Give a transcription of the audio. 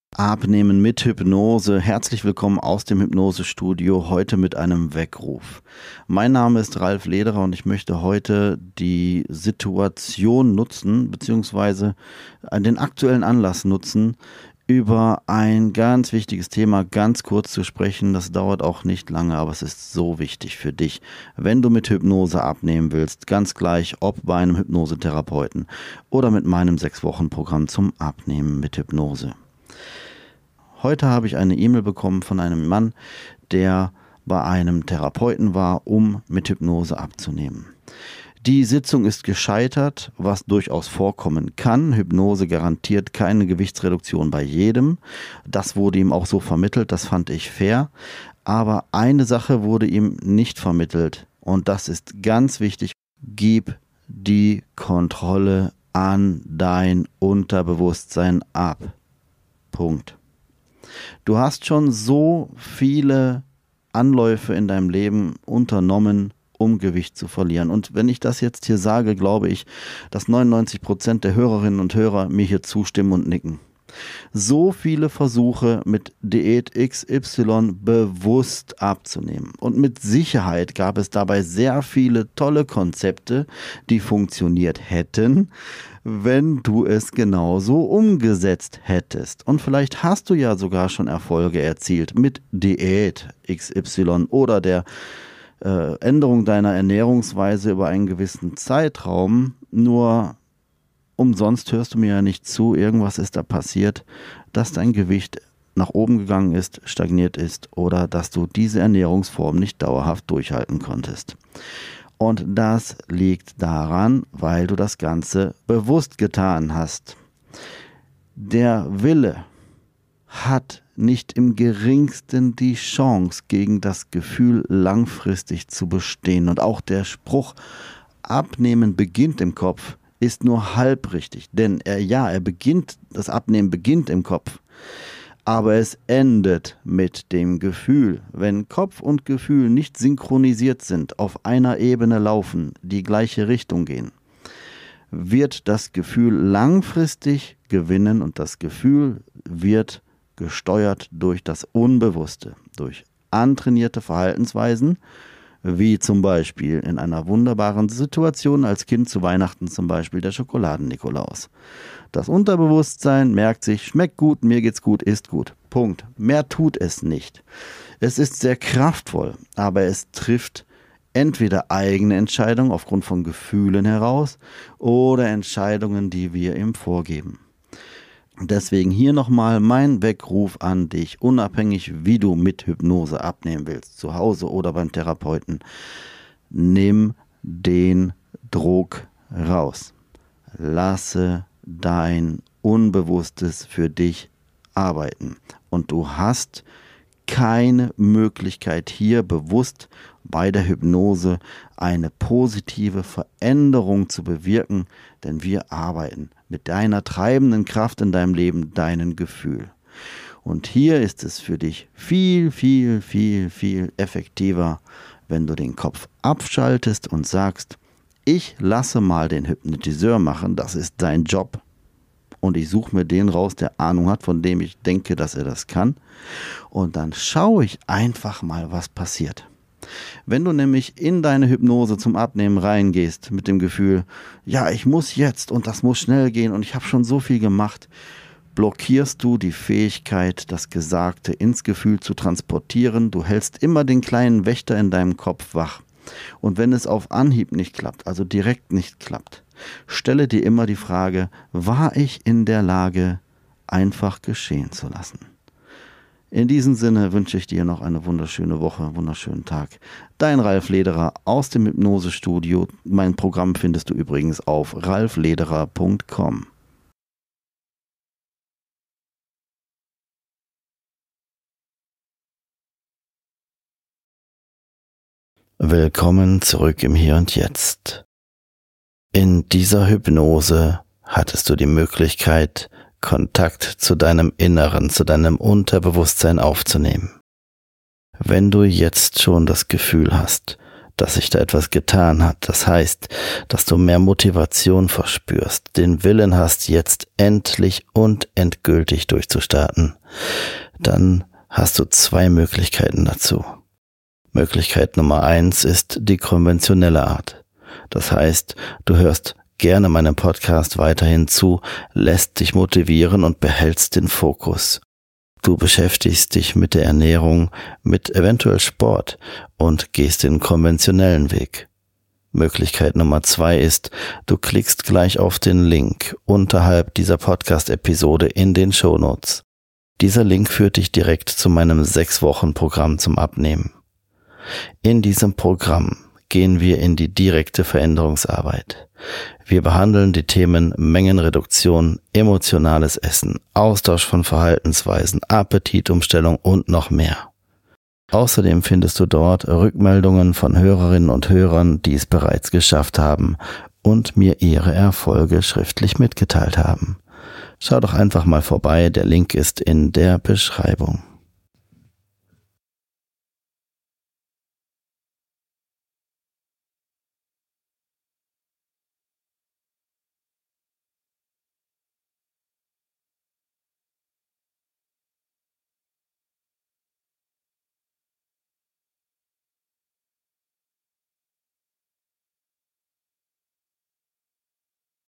Abnehmen mit Hypnose. Herzlich willkommen aus dem Hypnosestudio, heute mit einem Weckruf. Mein Name ist Ralf Lederer und ich möchte heute die Situation nutzen, beziehungsweise den aktuellen Anlass nutzen, über ein ganz wichtiges Thema ganz kurz zu sprechen. Das dauert auch nicht lange, aber es ist so wichtig für dich, wenn du mit Hypnose abnehmen willst, ganz gleich, ob bei einem Hypnosetherapeuten oder mit meinem 6-Wochen-Programm zum Abnehmen mit Hypnose. Heute habe ich eine E-Mail bekommen von einem Mann, der bei einem Therapeuten war, um mit Hypnose abzunehmen. Die Sitzung ist gescheitert, was durchaus vorkommen kann. Hypnose garantiert keine Gewichtsreduktion bei jedem. Das wurde ihm auch so vermittelt, das fand ich fair. Aber eine Sache wurde ihm nicht vermittelt und das ist ganz wichtig. Gib die Kontrolle an dein Unterbewusstsein ab. Punkt. Du hast schon so viele Anläufe in deinem Leben unternommen, um Gewicht zu verlieren. Und wenn ich das jetzt hier sage, glaube ich, dass 99% der Hörerinnen und Hörer mir hier zustimmen und nicken. So viele Versuche mit Diät XY bewusst abzunehmen. Und mit Sicherheit gab es dabei sehr viele tolle Konzepte, die funktioniert hätten, wenn du es genauso umgesetzt hättest. Und vielleicht hast du ja sogar schon Erfolge erzielt mit Diät XY oder der Änderung deiner Ernährungsweise über einen gewissen Zeitraum. Nur umsonst hörst du mir ja nicht zu, irgendwas ist da passiert, dass dein Gewicht nach oben gegangen ist, stagniert ist oder dass du diese Ernährungsform nicht dauerhaft durchhalten konntest. Und das liegt daran, weil du das Ganze bewusst getan hast. Der Wille hat nicht im geringsten die Chance, gegen das Gefühl langfristig zu bestehen. Und auch der Spruch, Abnehmen beginnt im Kopf, ist nur halb richtig. Denn das Abnehmen beginnt im Kopf. Aber es endet mit dem Gefühl. Wenn Kopf und Gefühl nicht synchronisiert sind, auf einer Ebene laufen, die gleiche Richtung gehen, wird das Gefühl langfristig gewinnen und das Gefühl wird gesteuert durch das Unbewusste, durch antrainierte Verhaltensweisen, wie zum Beispiel in einer wunderbaren Situation als Kind zu Weihnachten zum Beispiel der Schokoladen-Nikolaus. Das Unterbewusstsein merkt sich, schmeckt gut, mir geht's gut, ist gut. Punkt. Mehr tut es nicht. Es ist sehr kraftvoll, aber es trifft entweder eigene Entscheidungen aufgrund von Gefühlen heraus oder Entscheidungen, die wir ihm vorgeben. Deswegen hier nochmal mein Weckruf an dich, unabhängig wie du mit Hypnose abnehmen willst, zu Hause oder beim Therapeuten. Nimm den Druck raus. Lasse dein Unbewusstes für dich arbeiten. Und du hast keine Möglichkeit hier bewusst bei der Hypnose eine positive Veränderung zu bewirken, denn wir arbeiten mit deiner treibenden Kraft in deinem Leben, deinem Gefühl. Und hier ist es für dich viel, viel, viel, viel effektiver, wenn du den Kopf abschaltest und sagst, ich lasse mal den Hypnotiseur machen, das ist sein Job. Und ich suche mir den raus, der Ahnung hat, von dem ich denke, dass er das kann. Und dann schaue ich einfach mal, was passiert. Wenn du nämlich in deine Hypnose zum Abnehmen reingehst mit dem Gefühl, ja, ich muss jetzt und das muss schnell gehen und ich habe schon so viel gemacht, blockierst du die Fähigkeit, das Gesagte ins Gefühl zu transportieren. Du hältst immer den kleinen Wächter in deinem Kopf wach. Und wenn es auf Anhieb nicht klappt, also direkt nicht klappt, stelle dir immer die Frage, war ich in der Lage, einfach geschehen zu lassen? In diesem Sinne wünsche ich dir noch eine wunderschöne Woche, einen wunderschönen Tag. Dein Ralf Lederer aus dem Hypnosestudio. Mein Programm findest du übrigens auf ralflederer.com. Willkommen zurück im Hier und Jetzt. In dieser Hypnose hattest du die Möglichkeit, Kontakt zu deinem Inneren, zu deinem Unterbewusstsein aufzunehmen. Wenn du jetzt schon das Gefühl hast, dass sich da etwas getan hat. Das heißt, dass du mehr Motivation verspürst, den Willen hast, jetzt endlich und endgültig durchzustarten. Dann hast du 2 Möglichkeiten dazu. Möglichkeit Nummer 1 ist die konventionelle Art. Das heißt, du hörst gerne meinem Podcast weiterhin zu, lässt dich motivieren und behältst den Fokus. Du beschäftigst dich mit der Ernährung, mit eventuell Sport und gehst den konventionellen Weg. Möglichkeit Nummer 2 ist, du klickst gleich auf den Link unterhalb dieser Podcast-Episode in den Shownotes. Dieser Link führt dich direkt zu meinem 6-Wochen-Programm zum Abnehmen. In diesem Programm gehen wir in die direkte Veränderungsarbeit. Wir behandeln die Themen Mengenreduktion, emotionales Essen, Austausch von Verhaltensweisen, Appetitumstellung und noch mehr. Außerdem findest du dort Rückmeldungen von Hörerinnen und Hörern, die es bereits geschafft haben und mir ihre Erfolge schriftlich mitgeteilt haben. Schau doch einfach mal vorbei, der Link ist in der Beschreibung.